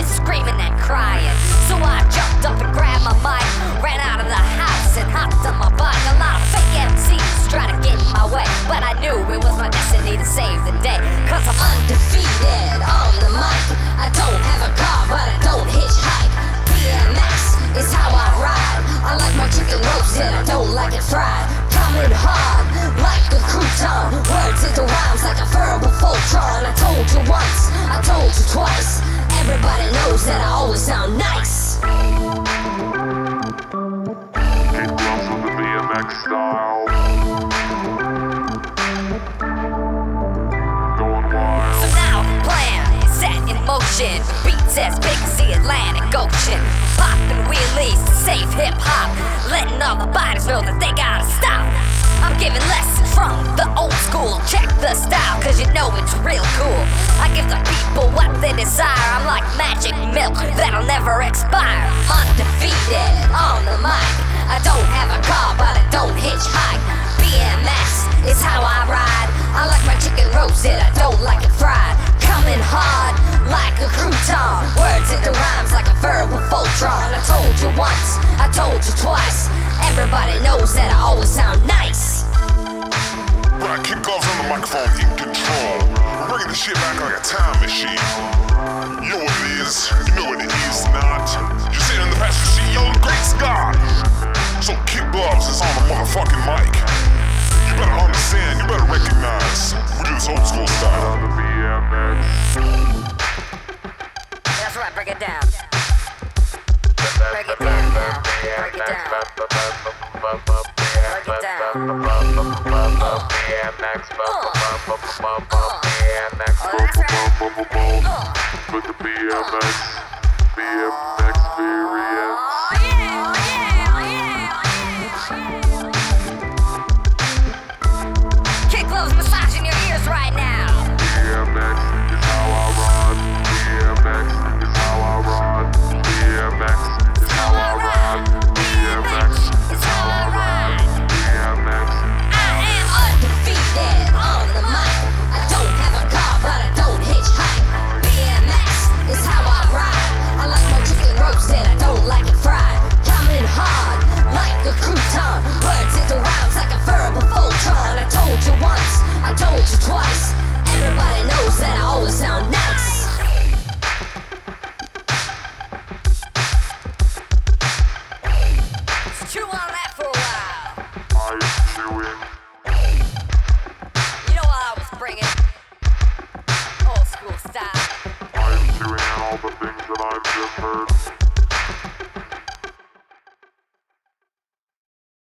screaming and crying. So I jumped up and grabbed my mic, ran out of the house and hopped on my bike. A lot of fake MCs trying to get in my way, but I knew it was my destiny to save the day. Cause I'm undefeated on the mic. I don't have a car, but I don't hitchhike. BMX is how I ride. I like my chicken roasted, I don't like it fried. Coming hard like a crouton. Words into rhymes like a verbal Voltron. I told you once, I told you twice. Everybody knows that I always sound nice. Kick drums with the BMX style. Going wild. So now the plan is set in motion. The beats as big as the Atlantic Ocean. Popping wheelies to save hip hop, letting all the bodies know that they gotta stop. I'm giving lessons from the old school. Check the style, cause you know it's real cool. I give the people what they desire. I'm like magic milk that'll never expire. Undefeated on the mic. I don't have a car, but I don't hitchhike. BMX is how I ride. I like my chicken roasted, I don't like it fried. Coming hard like a crouton. Words into rhymes like a verbal Voltron. I told you once, I told you twice. Everybody knows that I always sound nice. Right, kick gloves on the microphone, in control. We're bringing this shit back like a time machine. You know what it is, you know what it is not. You're sitting in the passenger seat, yo, the great Scott. So kick gloves is on the motherfucking mic. You better understand, you better recognize. We do this old school style. The BMX. That's right, break it down. Break it down. Break it down. Break it down. With the BMX experience. Kick gloves massaging your ears right now. BMX is how I ride. BMX is how I ride. BMX is how I ride. BMX is how I ride. BMX. I am undefeated on the mic. I don't have a car, but I don't hitchhike. BMX is how I ride. I like my chicken roasted, I don't like it fried. Coming hard like a crouton. Words into rhymes like a verbal Voltron. I told you once, I told you twice. Everybody knows that I always sound nice. Chew on that for a while. I am chewing. You know what I was bringing? Old school style. I am chewing on all the things that I've just heard.